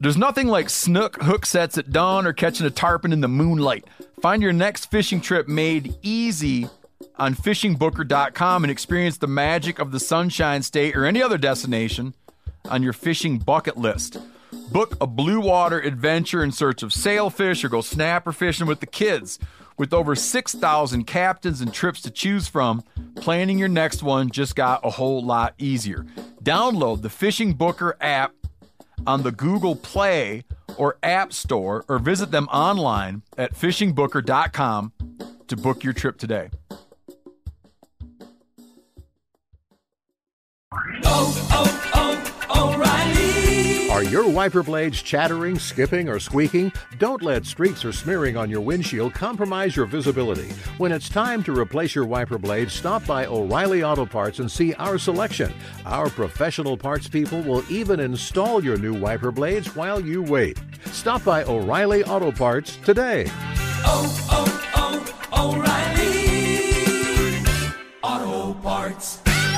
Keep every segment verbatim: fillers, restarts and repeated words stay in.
There's nothing like snook hook sets at dawn or catching a tarpon in the moonlight. Find your next fishing trip made easy on fishing booker dot com and experience the magic of the Sunshine State or any other destination on your fishing bucket list. Book a blue water adventure in search of sailfish or go snapper fishing with the kids. With over six thousand captains and trips to choose from, planning your next one just got a whole lot easier. Download the Fishing Booker app on the Google Play or App Store or visit them online at fishing booker dot com to book your trip today. Oh, oh, oh, O'Reilly. Are your wiper blades chattering, skipping, or squeaking? Don't let streaks or smearing on your windshield compromise your visibility. When it's time to replace your wiper blades, stop by O'Reilly Auto Parts and see our selection. Our professional parts people will even install your new wiper blades while you wait. Stop by O'Reilly Auto Parts today. Oh, oh, oh, O'Reilly Auto Parts.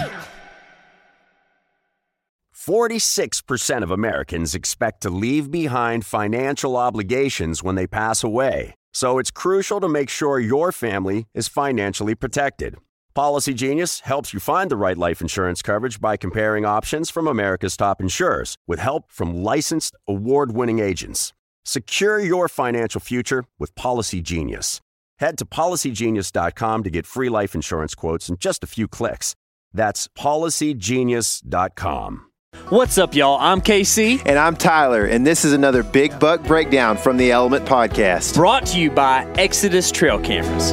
forty-six percent of Americans expect to leave behind financial obligations when they pass away. So it's crucial to make sure your family is financially protected. Policy Genius helps you find the right life insurance coverage by comparing options from America's top insurers with help from licensed, award-winning agents. Secure your financial future with Policy Genius. Head to policy genius dot com to get free life insurance quotes in just a few clicks. That's policy genius dot com. What's up, y'all? I'm K C. And I'm Tyler, and this is another Big Buck Breakdown from the Element Podcast. Brought to you by Exodus Trail Cameras.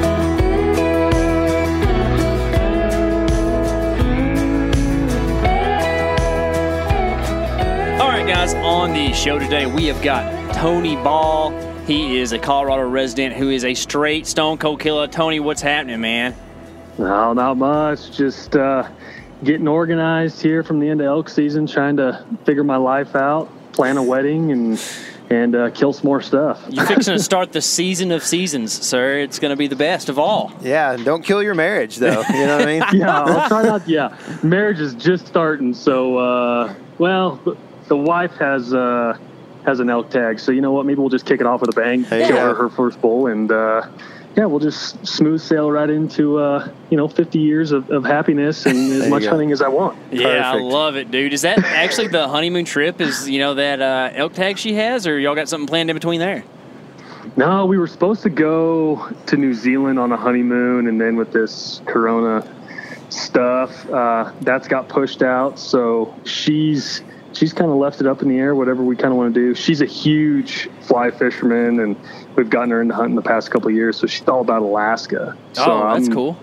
All right, guys, on the show today, we have got Tony Ball. He is a Colorado resident who is a straight stone cold killer. Tony, what's happening, man? No, not much. Just, uh, getting organized here from the end of elk season, trying to figure my life out, plan a wedding, and and uh, kill some more stuff. You're fixing to start the season of seasons, sir. It's going to be the best of all. Yeah, don't kill your marriage, though. You know what I mean? Yeah, I'll try not. Yeah, marriage is just starting. So, uh, well, the wife has uh, has an elk tag. So you know what? Maybe we'll just kick it off with a bang, Hey, kill yeah. her her first bull, and uh, yeah, we'll just smooth sail right into uh, you know fifty years of, of happiness and as much go. hunting as I want. Yeah, I Perfect. love it, dude. Is that actually the honeymoon trip? Is, you know, that uh, elk tag she has, or y'all got something planned in between there? No, we were supposed to go to New Zealand on a honeymoon, and then with this Corona stuff, uh, that's got pushed out. So she's she's kind of left it up in the air, whatever we kind of want to do. She's a huge fly fisherman, and we've gotten her into hunting the past couple of years, so she's all about Alaska. So Oh, that's I'm, cool.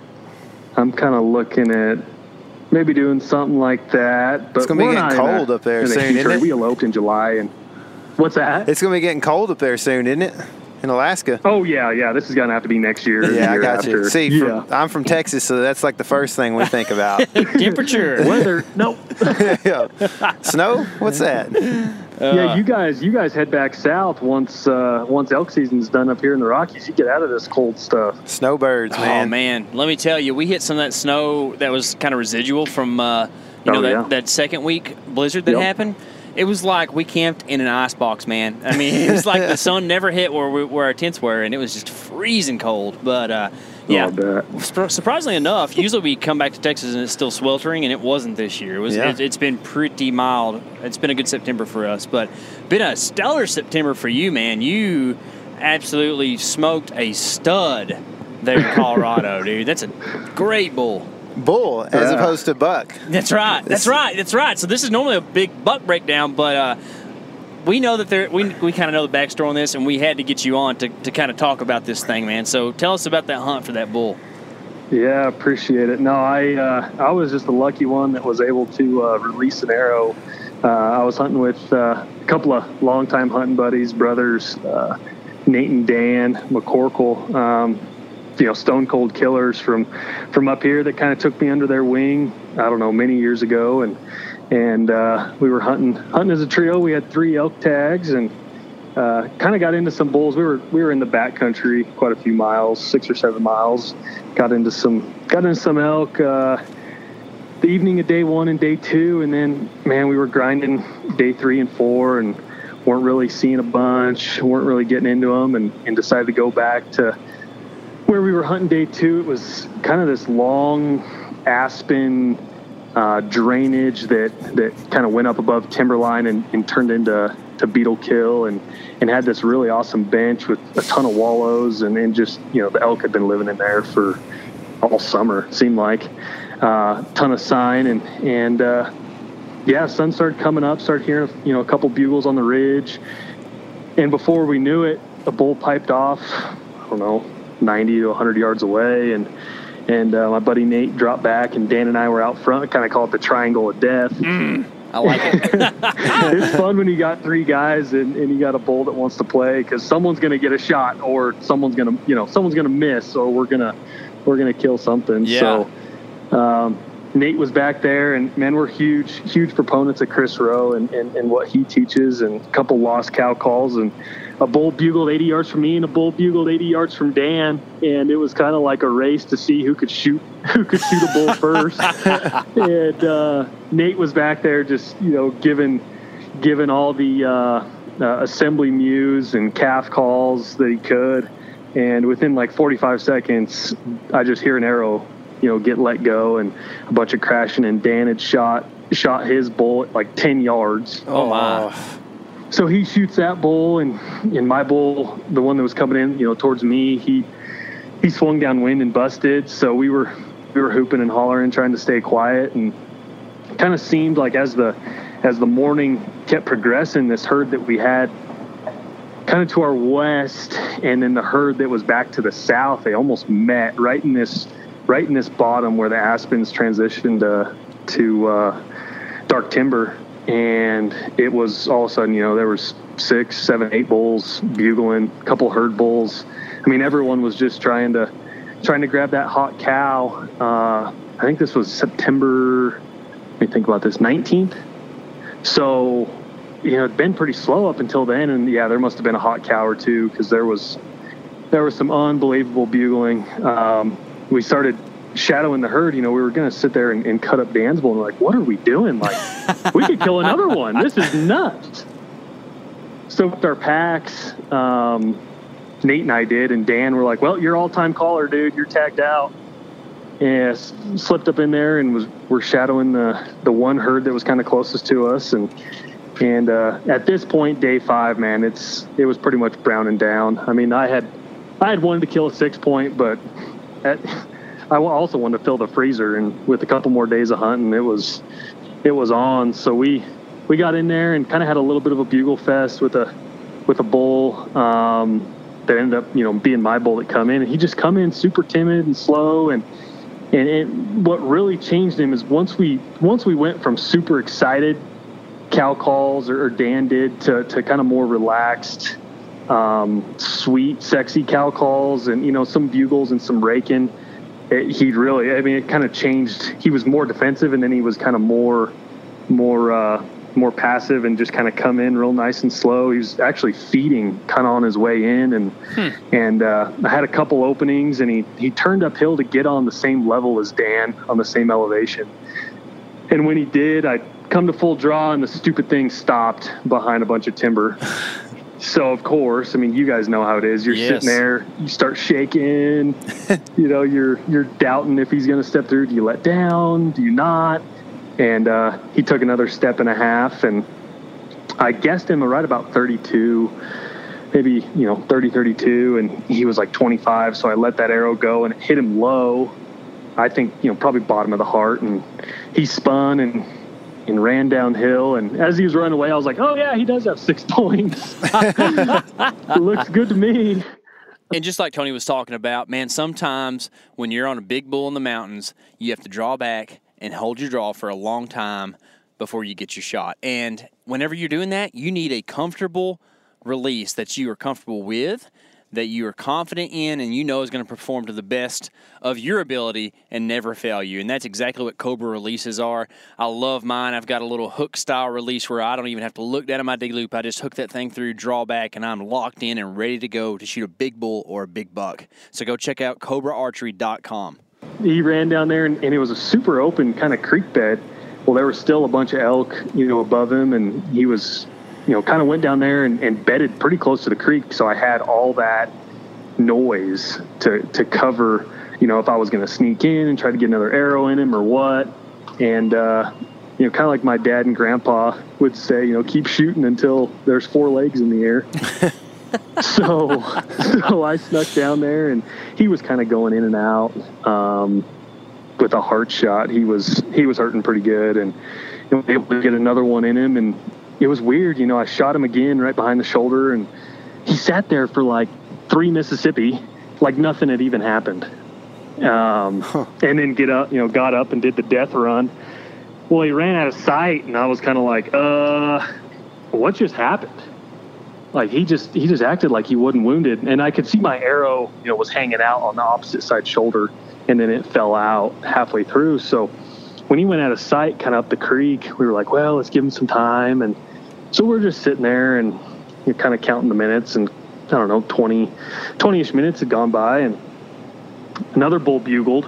I'm kind of looking at maybe doing something like that. But It's gonna be we're getting not in cold a- up there in a soon, huge isn't hurry. it? We eloped in July, and what's that? It's going to be getting cold up there soon, isn't it? In Alaska. Oh, yeah, yeah. This is going to have to be next year. or the Yeah, I year got you. after. See, yeah. from, I'm from Texas, so that's like the first thing we think about. Temperature. Weather, nope. Yeah. Snow? What's that? yeah, you guys, you guys head back south once uh, once elk season's done up here in the Rockies. You get out of this cold stuff. Snowbirds, man. Oh, man. Let me tell you, we hit some of that snow that was kind of residual from, uh, you know, Oh, that, yeah. that second week blizzard that Yep. happened. It was like we camped in an ice box, man. I mean, it was like the sun never hit where we, where our tents were, and it was just freezing cold. But, uh, yeah, Oh, I bet. Sur- surprisingly enough, usually we come back to Texas and it's still sweltering, and it wasn't this year. It was. Yeah. It, it's been pretty mild. It's been a good September for us, but been a stellar September for you, man. You absolutely smoked a stud there in Colorado, dude. That's a great bull. Bull, as Yeah. opposed to buck. That's right. That's right. That's right. So this is normally a big buck breakdown, but uh, we know that there. We we kind of know the backstory on this, and we had to get you on to, to kind of talk about this thing, man. So tell us about that hunt for that bull. Yeah, appreciate it. No, I uh, I was just the lucky one that was able to uh, release an arrow. Uh, I was hunting with uh, a couple of longtime hunting buddies, brothers, uh, Nate and Dan McCorkle. Um, you know, stone cold killers from from up here that kind of took me under their wing. I don't know, many years ago, and and uh, we were hunting hunting as a trio. We had three elk tags and uh, kind of got into some bulls. We were we were in the backcountry quite a few miles, six or seven miles. Got into some got into some elk. Uh, the evening of day one and day two, and then, man, we were grinding day three and four and weren't really seeing a bunch, weren't really getting into them, and, and decided to go back to where we were hunting day two. It was kind of this long aspen uh, drainage that, that kind of went up above timberline and, and turned into to beetle kill, and, and had this really awesome bench with a ton of wallows, and then just, you know, the elk had been living in there for all summer, it seemed like. Uh, ton of sign, and, and uh, yeah, sun started coming up, started hearing, you know, a couple bugles on the ridge, and before we knew it, a bull piped off, I don't know, ninety to one hundred yards away, and and uh, my buddy Nate dropped back, and Dan and I were out front. Kind of call it the triangle of death. Mm, I like it. It's fun when you got three guys and, and you got a bull that wants to play, because someone's going to get a shot, or someone's going to, you know, someone's going to miss, or we're gonna we're gonna kill something. Yeah. So um, Nate was back there, and man, we're huge huge proponents of Chris Rowe and, and, and what he teaches, and a couple lost cow calls, and a bull bugled eighty yards from me and a bull bugled eighty yards from Dan, and it was kind of like a race to see who could shoot who could shoot a bull first. And uh, Nate was back there just, you know, giving giving all the uh, uh, assembly mews and calf calls that he could, and within like forty-five seconds, I just hear an arrow, you know, get let go, and a bunch of crashing, and Dan had shot shot his bull at like ten yards. Oh my. So he shoots that bull, and, and my bull, the one that was coming in, you know, towards me, he he swung downwind and busted. So we were we were hooping and hollering, trying to stay quiet, and it kind of seemed like as the as the morning kept progressing, this herd that we had kind of to our west, and then the herd that was back to the south, they almost met right in this right in this bottom where the aspens transitioned to to uh, dark timber. And it was all of a sudden, you know, there was six, seven, eight bulls bugling, a couple herd bulls. I mean, everyone was just trying to trying to grab that hot cow. Uh, I think this was September, let me think about this, nineteenth. So, you know, it'd been pretty slow up until then. And yeah, there must have been a hot cow or two, because there was there was some unbelievable bugling. Um, we started shadowing the herd. You know, we were going to sit there and, and cut up Dan's bull, and we're like, what are we doing? Like, we could kill another one. This is nuts. So with our packs, um, Nate and I did, and Dan were like, well, you're all-time caller, dude. You're tagged out. And s- slipped up in there, and was we're shadowing the, the one herd that was kind of closest to us. And and uh, at this point, day five, man, it's it was pretty much browning down. I mean, I had I had wanted to kill a six point, but at I also wanted to fill the freezer, and with a couple more days of hunting, it was it was on. So we we got in there and kind of had a little bit of a bugle fest with a with a bull um, that ended up, you know, being my bull that come in, and he just come in super timid and slow. And and it, what really changed him is once we once we went from super excited cow calls, or, or Dan did, to to kind of more relaxed, um, sweet, sexy cow calls, and, you know, some bugles and some raking. It, he really, I mean, it kind of changed. He was more defensive, and then he was kind of more, more, uh, more passive, and just kind of come in real nice and slow. He was actually feeding kind of on his way in, and hmm. and uh, I had a couple openings, and he he turned uphill to get on the same level as Dan, on the same elevation. And when he did, I come to full draw, and the stupid thing stopped behind a bunch of timber. So, of course, I mean, you guys know how it is. You're yes. sitting there, you start shaking, you know, you're you're doubting if he's going to step through. Do you let down? Do you not? And uh, he took another step and a half, and I guessed him right about thirty-two, maybe, you know, thirty, thirty-two, and he was like twenty-five, so I let that arrow go, and it hit him low. I think, you know, probably bottom of the heart, and he spun and and ran downhill, and as he was running away, I was like, oh yeah, he does have six points. It looks good to me. And just like Tony was talking about, man, sometimes when you're on a big bull in the mountains, you have to draw back and hold your draw for a long time before you get your shot. And whenever you're doing that, you need a comfortable release that you are comfortable with, that you are confident in, and you know is going to perform to the best of your ability and never fail you. And that's exactly what Cobra releases are. I love mine. I've got a little hook-style release where I don't even have to look down at my dig loop. I just hook that thing through, draw back, and I'm locked in and ready to go to shoot a big bull or a big buck. So go check out cobra archery dot com. he ran down there, and, and it was a super open kind of creek bed. Well, there was still a bunch of elk, you know, above him, and he was, you know, kind of went down there and, and bedded pretty close to the creek. So I had all that noise to, to cover, you know, if I was going to sneak in and try to get another arrow in him or what. And, uh, you know, kind of like my dad and grandpa would say, you know, keep shooting until there's four legs in the air. so, so I snuck down there, and he was kind of going in and out, um, with a heart shot. He was, he was hurting pretty good, and you know, able to get another one in him. And it was weird. You know, I shot him again right behind the shoulder, and he sat there for like three Mississippi, like nothing had even happened. Um, huh. And then get up, you know, got up and did the death run. Well, he ran out of sight, and I was kind of like, uh, what just happened? Like he just, he just acted like he wasn't wounded. And I could see my arrow, you know, was hanging out on the opposite side shoulder, and then it fell out halfway through. So when he went out of sight, kind of up the creek, we were like, well, let's give him some time. And so we're just sitting there and you're kind of counting the minutes, and I don't know, twenty, twenty-ish minutes had gone by, and another bull bugled.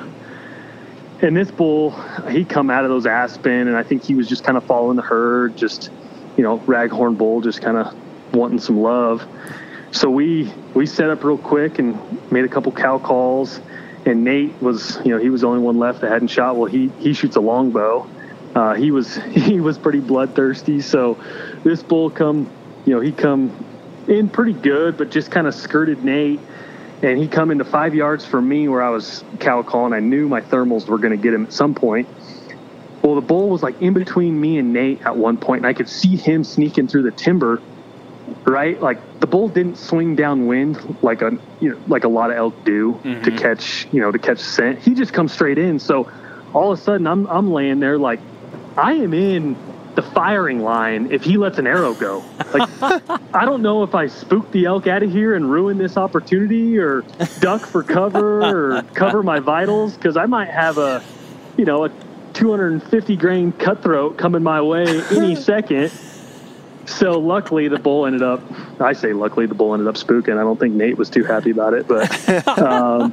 And this bull, he come out of those aspen, and I think he was just kind of following the herd, just, you know, raghorn bull, just kind of wanting some love. So we, we set up real quick and made a couple cow calls, and Nate was, you know, he was the only one left that hadn't shot. Well, he, he shoots a longbow. Uh, he was, he was pretty bloodthirsty. So this bull come, you know, he come in pretty good, but just kind of skirted Nate. And he come into five yards from me where I was cow calling. I knew my thermals were going to get him at some point. Well, the bull was like in between me and Nate at one point, and I could see him sneaking through the timber, right? Like the bull didn't swing downwind like a, you know, like a lot of elk do mm-hmm. to catch, you know, to catch scent. He just comes straight in. So all of a sudden I'm, I'm laying there like I am in the firing line if he lets an arrow go. Like, I don't know if I spook the elk out of here and ruin this opportunity, or duck for cover, or cover my vitals, because I might have a, you know, a two hundred fifty grain cutthroat coming my way any second. So luckily the bull ended up, I say luckily the bull ended up spooking. I don't think Nate was too happy about it, but um,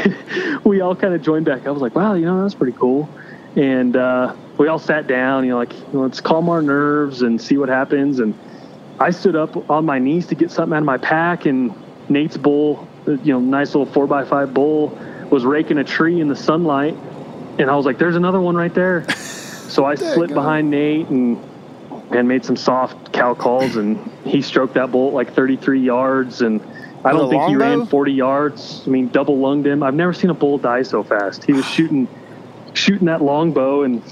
we all kind of joined back. I was like, wow, you know, that's pretty cool. And uh, we all sat down, you know, like, you know, let's calm our nerves and see what happens. And I stood up on my knees to get something out of my pack, and Nate's bull, you know, nice little four by five bull, was raking a tree in the sunlight. And I was like, there's another one right there. So I slid behind Nate and and made some soft cow calls, and he stroked that bull at like thirty-three yards. And I don't think he ran forty yards. I mean, double lunged him. I've never seen a bull die so fast. He was shooting shooting that longbow, and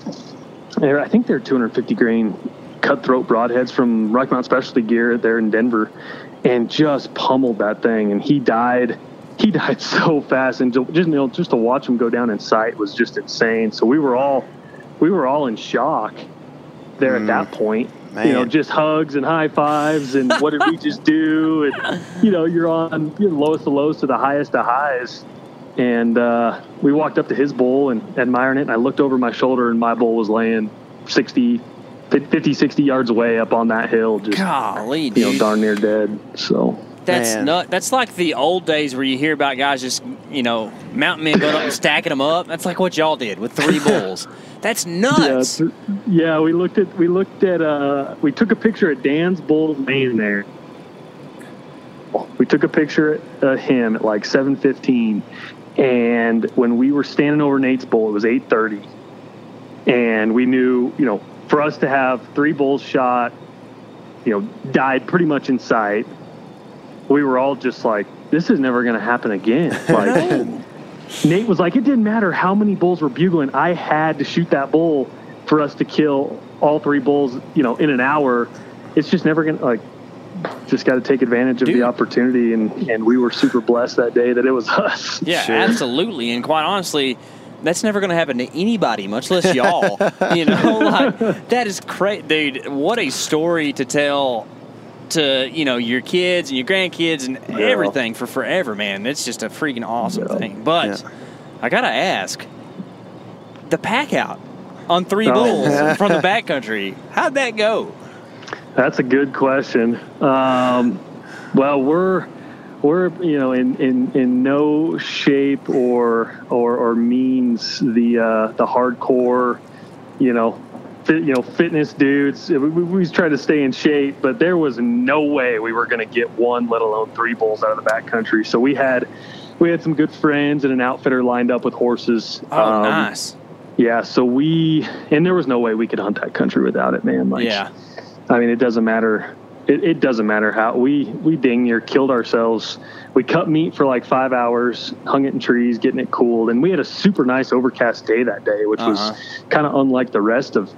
I think they're two hundred fifty grain cutthroat broadheads from Rocky Mountain Specialty Gear there in Denver, and just pummeled that thing. And he died. He died so fast, and just, you know, just to watch him go down in sight was just insane. So we were all, we were all in shock there mm, at that point. Man. You know, just hugs and high fives, and what did we just do? And you know, you're on you're the lowest of lows to the highest of highs. And uh, we walked up to his bull and admiring it, and I looked over my shoulder, and my bull was laying sixty, fifty, sixty yards away up on that hill, just Golly, you know, darn near dead. So that's nut. That's like the old days where you hear about guys just, you know, mountain men going up and stacking them up. That's like what y'all did with three bulls. That's nuts. Yeah, yeah, we looked at we looked at uh, we took a picture at Dan's bull's main there. We took a picture of him at like seven fifteen. And when we were standing over Nate's bull, it was eight thirty. And we knew, you know, for us to have three bulls shot, you know, died pretty much in sight, we were all just like, this is never going to happen again. Like, Nate was like, it didn't matter how many bulls were bugling. I had to shoot that bull for us to kill all three bulls, you know, in an hour. It's just never going to, like, just got to take advantage of Dude. the opportunity, and, and we were super blessed that day that it was us. Yeah, sure. Absolutely. And quite honestly, that's never going to happen to anybody, much less y'all. You know, like, that is crazy. Dude, what a story to tell to, you know, your kids and your grandkids and yeah. everything for forever, man. It's just a freaking awesome yeah. thing. But yeah. I got to ask, the pack out on three oh. bulls from the backcountry, how'd that go? That's a good question. Um, well, we're we're you know in, in, in no shape or or, or means the uh, the hardcore, you know, fit, you know fitness dudes. We, we, we tried to stay in shape, but there was no way we were going to get one, let alone three bulls out of the backcountry. So we had we had some good friends and an outfitter lined up with horses. Oh, um, nice. Yeah, so we and there was no way we could hunt that country without it, man. Like, yeah. I mean, it doesn't matter. It, it doesn't matter how we we dang near killed ourselves. We cut meat for like five hours, hung it in trees, getting it cooled, and we had a super nice overcast day that day, which uh-huh. was kind of unlike the rest of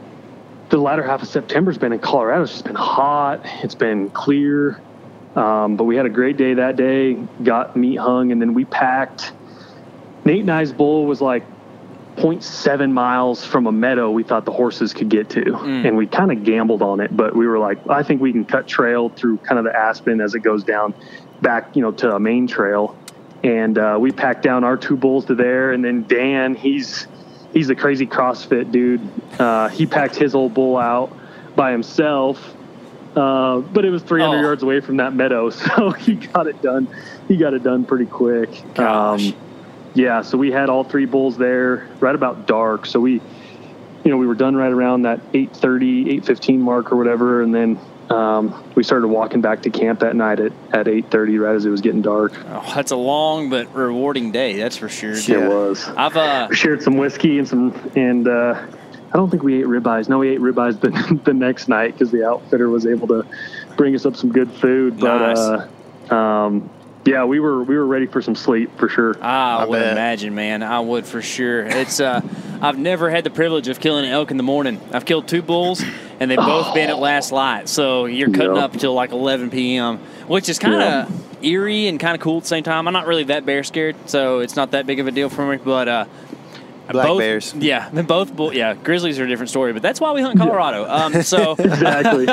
the latter half of September's been in Colorado. It's just been hot. It's been clear, um, but we had a great day that day. Got meat hung, and then we packed. Nate and I's bull was like zero point seven miles from a meadow we thought the horses could get to. Mm. And we kind of gambled on it, but we were like, I think we can cut trail through kind of the Aspen as it goes down back, you know, to a main trail. And uh, we packed down our two bulls to there. And then Dan, he's, he's a crazy CrossFit dude. Uh, he packed his old bull out by himself. Uh, but it was three hundred oh. yards away from that meadow. So he got it done. He got it done pretty quick. Gosh. Um, Yeah, so we had all three bulls there right about dark. So we, you know, we were done right around that eight thirty, eight fifteen mark or whatever. And then um, we started walking back to camp that night at, at eight thirty, right as it was getting dark. Oh, that's a long but rewarding day, that's for sure. Yeah. It was. I've uh, we shared some whiskey and some, and uh, I don't think we ate ribeyes. No, we ate ribeyes the, the next night because the outfitter was able to bring us up some good food. But, nice. uh, um, yeah, we were we were ready for some sleep for sure. I, I would bet. imagine, man. I would for sure. It's uh, I've never had the privilege of killing an elk in the morning. I've killed two bulls, and they've both been at last light. So you're cutting Yep. up until like eleven p.m., which is kind of Yep. eerie and kind of cool at the same time. I'm not really that bear scared, so it's not that big of a deal for me. But uh, Black both, bears. yeah, both bull, yeah. Grizzlies are a different story, but that's why we hunt Colorado. Um, so Exactly.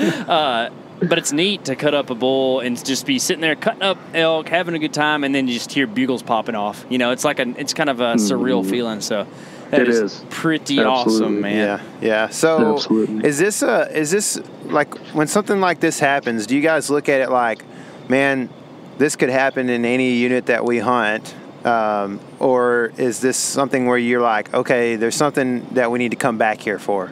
uh, but it's neat to cut up a bull and just be sitting there cutting up elk, having a good time, and then you just hear bugles popping off. You know, it's like a, it's kind of a surreal feeling. So that It is, is. pretty Absolutely. awesome, man. Yeah, yeah. So Absolutely. is this a is this like when something like this happens? Do you guys look at it like, man, this could happen in any unit that we hunt, um, or is this something where you're like, okay, there's something that we need to come back here for?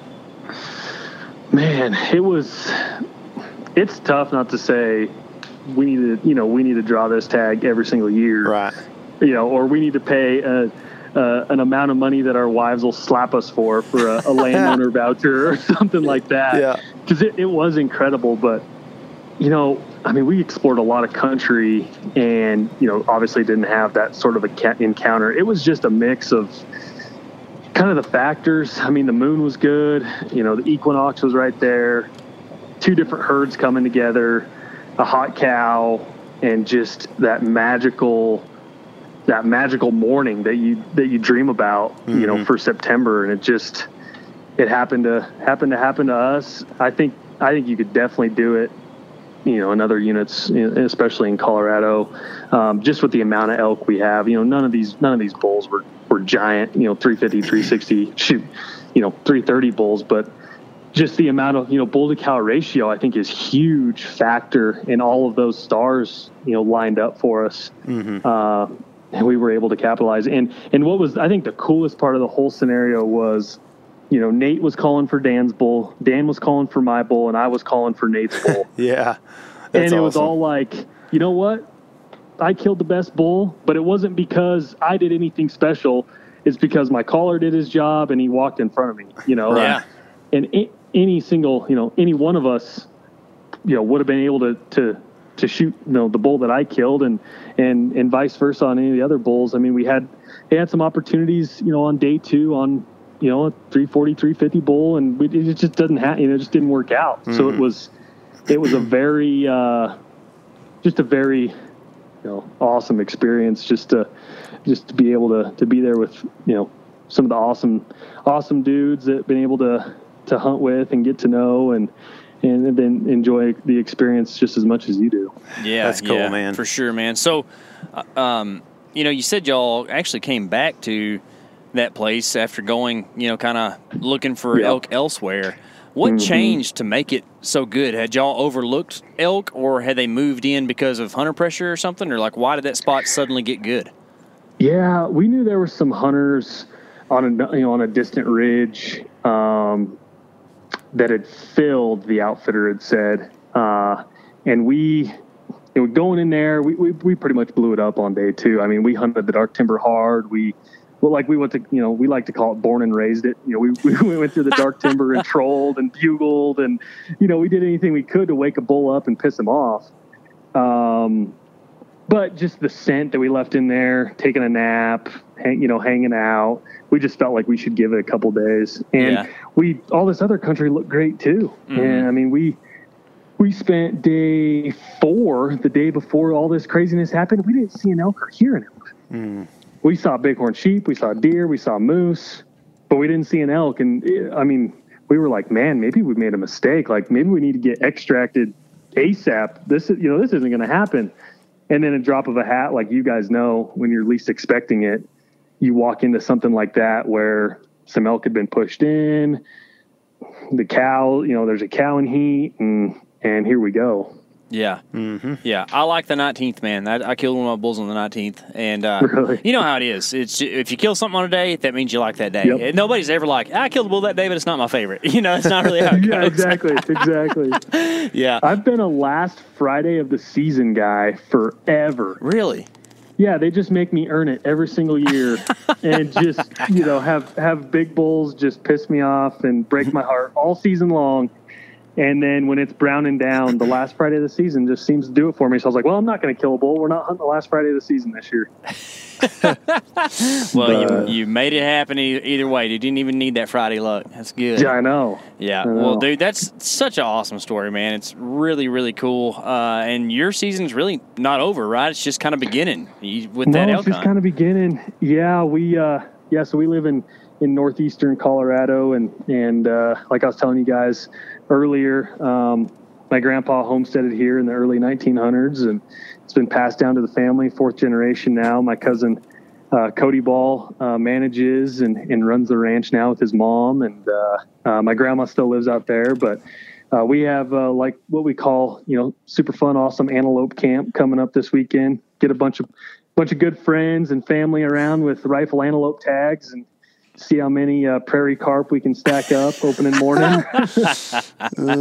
Man, it was. It's tough not to say we need to, you know, we need to draw this tag every single year, Right. you know, or we need to pay a, uh, an amount of money that our wives will slap us for for a, a landowner voucher or something like that. Yeah. Because it, it was incredible, but you know, I mean, we explored a lot of country, and you know, obviously didn't have that sort of a ca- encounter. It was just a mix of kind of the factors. I mean, the moon was good. You know, the equinox was right there. Two different herds coming together, a hot cow, and just that magical, that magical morning that you that you dream about, mm-hmm. you know, for September. And it just, it happened to happen to happen to us. I think I think you could definitely do it, you know, in other units, especially in Colorado, um, just with the amount of elk we have. You know, none of these none of these bulls were were giant. You know, three fifty, three sixty, shoot, you know, three thirty bulls, but just the amount of, you know, bull to cow ratio, I think, is huge factor in all of those stars, you know, lined up for us. Mm-hmm. Uh, and we were able to capitalize. And, and what was, I think, the coolest part of the whole scenario was, you know, Nate was calling for Dan's bull, Dan was calling for my bull, and I was calling for Nate's bull. Yeah. And it awesome. was all like, you know what? I killed the best bull, but it wasn't because I did anything special. It's because my caller did his job and he walked in front of me, you know? Yeah. And it, any single, you know, any one of us, you know, would have been able to, to, to shoot, you know, the bull that I killed, and, and, and vice versa on any of the other bulls. I mean, we had, we had some opportunities, you know, on day two on, you know, a three forty, three fifty bull, and we, it just doesn't have, you know, it just didn't work out. Mm-hmm. So it was, it was a very, uh, just a very, you know, awesome experience just to, just to be able to, to be there with, you know, some of the awesome, awesome dudes that have been able to, to hunt with and get to know, and and then enjoy the experience just as much as you do. Yeah, that's cool, yeah, man. For sure, man. So, uh, um, you know, you said y'all actually came back to that place after going, you know, kind of looking for Yeah. elk elsewhere. What Mm-hmm. changed to make it so good? Had y'all overlooked elk, or had they moved in because of hunter pressure or something? Or like, why did that spot suddenly get good? Yeah, we knew there were some hunters on a you know on a distant ridge um, that had filled. The outfitter had said, uh, and we. You know, going in there, we, we we pretty much blew it up on day two. I mean, we hunted the dark timber hard. We, well, like we went to, you know, we like to call it born and raised it. You know, we, we went through the dark timber and trolled and bugled and, you know, we did anything we could to wake a bull up and piss him off. Um, but just the scent that we left in there, taking a nap, hang, you know, hanging out, we just felt like we should give it a couple days. And Yeah. we, all this other country looked great too. Mm-hmm. And I mean, we, We spent day four, the day before all this craziness happened. We didn't see an elk or hear an elk. Mm. We saw bighorn sheep, we saw deer, we saw moose, but we didn't see an elk. And I mean, we were like, man, maybe we made a mistake. Like maybe we need to get extracted ASAP. This is, you know, this isn't going to happen. And then a drop of a hat, like you guys know, when you're least expecting it, you walk into something like that where some elk had been pushed in. The cow, you know, there's a cow in heat, and and here we go. Yeah. Mm-hmm. Yeah. I like the nineteenth, man. I, I killed one of my bulls on the nineteenth. And uh, Really? you know how it is. It's if you kill something on a day, that means you like that day. Yep. Nobody's ever like, I killed a bull that day, but it's not my favorite. You know, it's not really how it Yeah, goes. exactly, exactly. Yeah. I've been a last Friday of the season guy forever. Really? Yeah, they just make me earn it every single year, and just you know have have big bulls just piss me off and break my heart all season long. And then when it's browning down, the last Friday of the season just seems to do it for me. So I was like, well, I'm not going to kill a bull. We're not hunting the last Friday of the season this year. Well, But- you, you made it happen e- either way. You didn't even need that Friday luck. That's good. Yeah, I know. Yeah. I know. Well, dude, that's such an awesome story, man. It's really, really cool. Uh, and your season's really not over, right? It's just kind of beginning you, with that No, elk it's just hunt. kind of beginning. Yeah, we uh, yeah, so we live in, in northeastern Colorado, and and uh, like I was telling you guys earlier, um, my grandpa homesteaded here in the early nineteen hundreds, and it's been passed down to the family, fourth generation now. My cousin uh, Cody Ball uh, manages and, and runs the ranch now with his mom, and uh, uh, my grandma still lives out there, but. Uh, we have uh, like what we call, you know, super fun, awesome antelope camp coming up this weekend. Get a bunch of bunch of good friends and family around with rifle antelope tags and see how many uh, prairie carp we can stack up opening morning. That's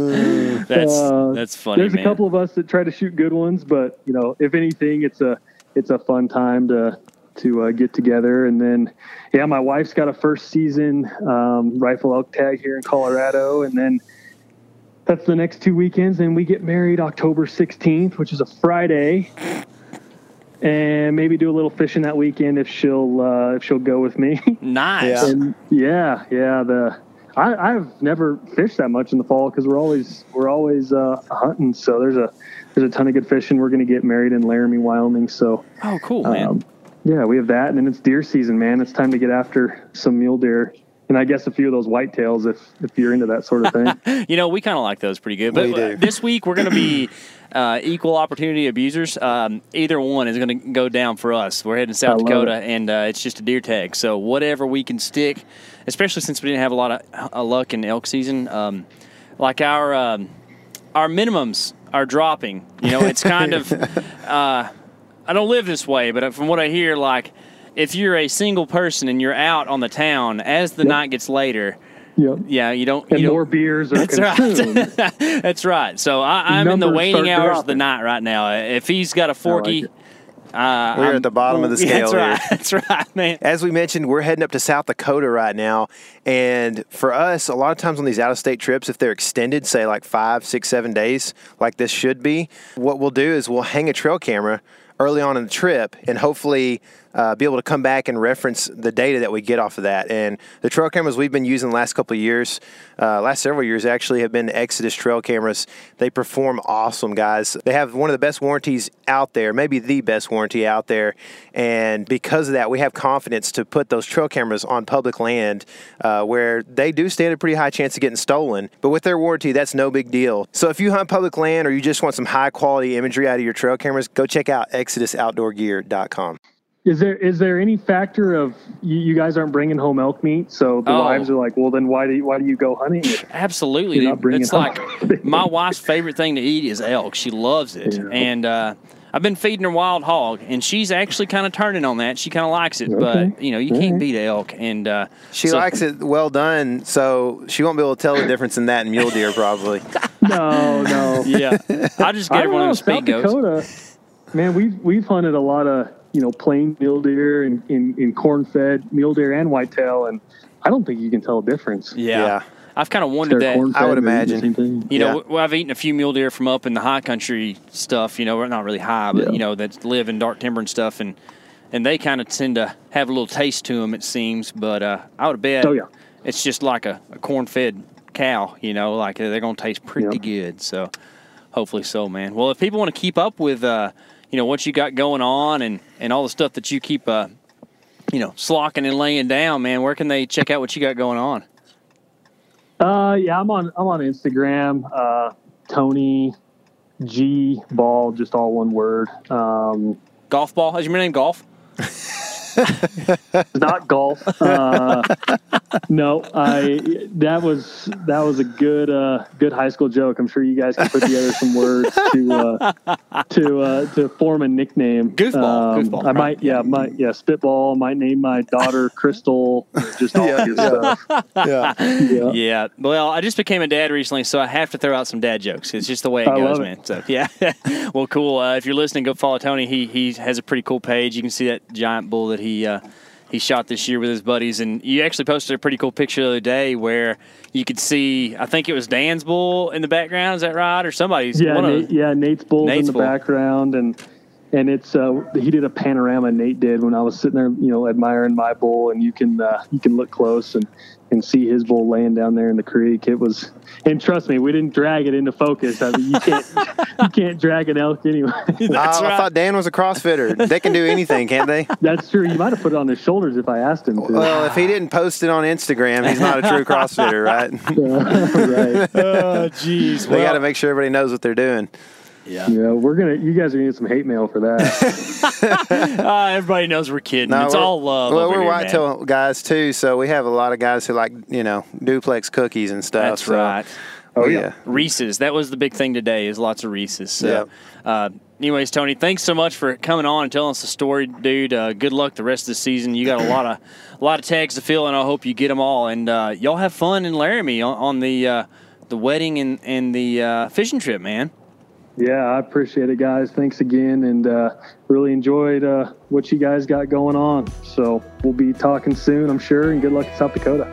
Uh, that's funny, There's man. a couple of us that try to shoot good ones, but you know, if anything, it's a it's a fun time to to uh, get together. And then, yeah, my wife's got a first season um, rifle elk tag here in Colorado, and then. That's the next two weekends. Then we get married October sixteenth, which is a Friday, and maybe do a little fishing that weekend if she'll uh, if she'll go with me. Nice. Yeah. And yeah, yeah. The I, I've never fished that much in the fall because we're always we're always uh, hunting. So there's a there's a ton of good fishing. We're going to get married in Laramie, Wyoming. So Oh, cool, man. um, yeah, we have that, and then it's deer season, man. It's time to get after some mule deer. And I guess a few of those whitetails if, if you're into that sort of thing. You know, we kind of like those pretty good. But We do. uh, this week we're going to be uh, equal opportunity abusers. Um, either one is going to go down for us. We're heading to I South love Dakota, it. and uh, it's just a deer tag. So whatever we can stick, especially since we didn't have a lot of uh, luck in elk season, um, like our um, our minimums are dropping. You know, it's kind of uh, I don't live this way, but from what I hear, like. If you're a single person and you're out on the town, as the Yep. night gets later, Yep. yeah, you don't. And you don't, more beers are That's consumed. right. That's right. So I, I'm in the Numbers waning start hours of the dropping. night right now. If he's got a forky, it. uh, We're I'm- at the bottom of the Yeah, scale That's right. here. That's right, man. As we mentioned, we're heading up to South Dakota right now. And for us, a lot of times on these out-of-state trips, if they're extended, say like five, six, seven days, like this should be, what we'll do is we'll hang a trail camera early on in the trip and hopefully uh, be able to come back and reference the data that we get off of that. And the trail cameras we've been using the last couple of years, uh, last several years actually, have been Exodus trail cameras. They perform awesome, guys. They have one of the best warranties out there, maybe the best warranty out there. And because of that, we have confidence to put those trail cameras on public land uh, where they do stand a pretty high chance of getting stolen. But with their warranty, that's no big deal. So if you hunt public land or you just want some high quality imagery out of your trail cameras, go check out exodus outdoor gear dot com. Is there is there any factor of you, you guys aren't bringing home elk meat, so the Oh. wives are like, well, then why do you, why do you go hunting? Absolutely, You're not dude. bringing It's home like my wife's favorite thing to eat is elk. She loves it, Yeah. and uh, I've been feeding her wild hog, and she's actually kind of turning on that. She kind of likes it, Okay. but you know, you can't beat elk, and uh, She so- likes it well done, so she won't be able to tell the difference in that and mule deer probably. No, no. Yeah, I just I get her don't one know, of them South speed goats. Dakota, man, we've we've hunted a lot of you know plain mule deer and in, in corn fed mule deer and whitetail, and I don't think you can tell a difference. Yeah. Yeah. I've kind of wondered They're that. corn-fed, I would they're eating the imagine. same thing. You know, Yeah. w- I've eaten a few mule deer from up in the high country stuff, you know, we're not really high, but, Yeah. you know, that live in dark timber and stuff, and and they kind of tend to have a little taste to them, it seems, but uh, I would bet Oh, yeah. it's just like a, a corn-fed cow, you know, like uh, they're going to taste pretty Yeah. good, so hopefully so, man. Well, if people want to keep up with, uh, you know, what you got going on and, and all the stuff that you keep, uh, you know, slocking and laying down, man, where can they check out what you got going on? Uh, yeah, I'm on I'm on Instagram. Uh, Tony G Ball, just all one word. Um, Golf ball? Is your name Golf? not golf. Uh, no, I that was that was a good uh, good high school joke. I'm sure you guys can put together some words to uh, to uh, to form a nickname. Goofball, Um, goofball, I might yeah might yeah spitball. Might name my daughter Crystal. Just all Yeah, good yeah. stuff. Yeah. Yeah. Yeah. Well, I just became a dad recently, so I have to throw out some dad jokes. It's just the way it I goes, love it. man. So, yeah. Well, cool. Uh, if you're listening, go follow Tony. He he has a pretty cool page. You can see that giant bull that he uh, he shot this year with his buddies. And you actually posted a pretty cool picture the other day where you could see, I think it was Dan's bull in the background. Is that right? Or somebody's. Yeah, one of- Nate, yeah, Nate's bull's Nate's in the bull. background, and and it's uh, he did a panorama. Nate did when I was sitting there, you know, admiring my bull, and you can uh, you can look close and, and see his bull laying down there in the creek. It was, and trust me, we didn't drag it into focus. I mean, you can't you can't drag an elk anyway. That's I, I right. thought Dan was a CrossFitter. They can do anything, can't they? That's true. You might have put it on his shoulders if I asked him to. Well, if he didn't post it on Instagram, he's not a true CrossFitter, right? right. Oh, jeez. They got to make sure everybody knows what they're doing. Yeah. Yeah, we're gonna. You guys are gonna get some hate mail for that. Uh, everybody knows we're kidding. No, it's we're- all love. Well, over we're here, man. whitetail guys too, so we have a lot of guys who like, you know, duplex cookies and stuff. That's so- right. Oh yeah. yeah. Reese's. That was the big thing today is lots of Reese's. So, Yep. uh, anyways, Tony, thanks so much for coming on and telling us the story, dude. Uh, good luck the rest of the season. You got a lot of a lot of tags to fill, and I hope you get them all. And uh, y'all have fun in Laramie on, on the uh, the wedding and, and the uh, fishing trip, man. Yeah, I appreciate it, guys. Thanks again, and uh, really enjoyed uh, what you guys got going on. So we'll be talking soon, I'm sure, and good luck in South Dakota.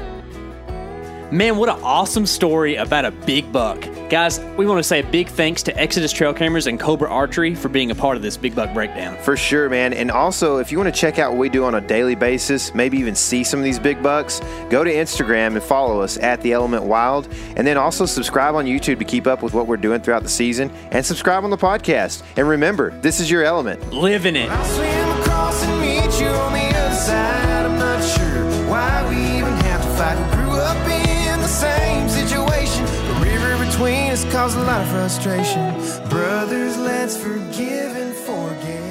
Man, what an awesome story about a big buck. Guys, we want to say a big thanks to Exodus Trail Cameras and Cobra Archery for being a part of this Big Buck Breakdown. For sure, man. And also, if you want to check out what we do on a daily basis, maybe even see some of these big bucks, go to Instagram and follow us at The Element Wild. And then also subscribe on YouTube to keep up with what we're doing throughout the season. And subscribe on the podcast. And remember, this is your element. Living it. I'll swim across and meet you on the other side. I'm not sure why we even have to fight. We grew up in the same situation. The river between us caused a lot of frustration. Brothers, let's forgive and forget.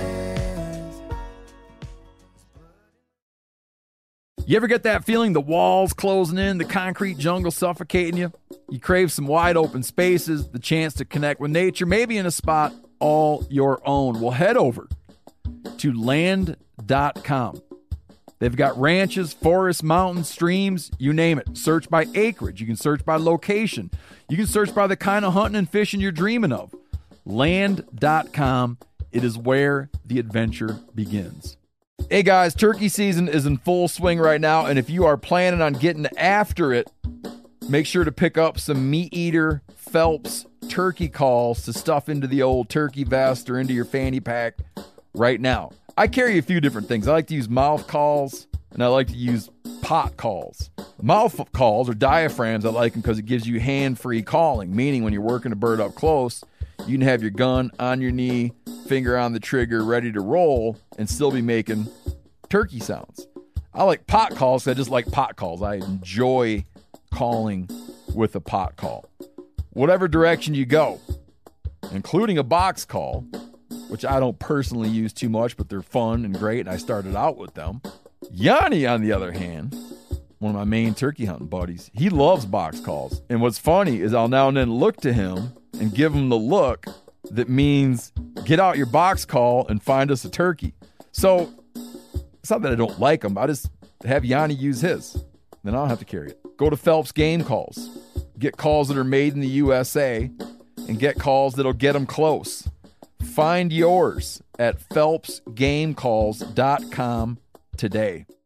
You ever get that feeling the walls closing in, the concrete jungle suffocating you? You crave some wide open spaces, the chance to connect with nature, maybe in a spot all your own. Well, head over to land dot com. They've got ranches, forests, mountains, streams, you name it. Search by acreage. You can search by location. You can search by the kind of hunting and fishing you're dreaming of. land dot com. It is where the adventure begins. Hey guys, turkey season is in full swing right now, and if you are planning on getting after it, make sure to pick up some Meat Eater Phelps turkey calls to stuff into the old turkey vest or into your fanny pack right now. I carry a few different things. I like to use mouth calls, and I like to use pot calls. Mouth calls or diaphragms, I like them because it gives you hand-free calling, meaning when you're working a bird up close, you can have your gun on your knee, finger on the trigger, ready to roll, and still be making turkey sounds. I like pot calls because I just like pot calls. I enjoy calling with a pot call. Whatever direction you go, including a box call, which I don't personally use too much, but they're fun and great, and I started out with them. Yanni, on the other hand, one of my main turkey hunting buddies, he loves box calls. And what's funny is I'll now and then look to him and give him the look that means get out your box call and find us a turkey. So it's not that I don't like him. I just have Yanni use his. Then I don't have to carry it. Go to Phelps Game Calls. Get calls that are made in the U S A and get calls that'll get them close. Find yours at phelps game calls dot com today.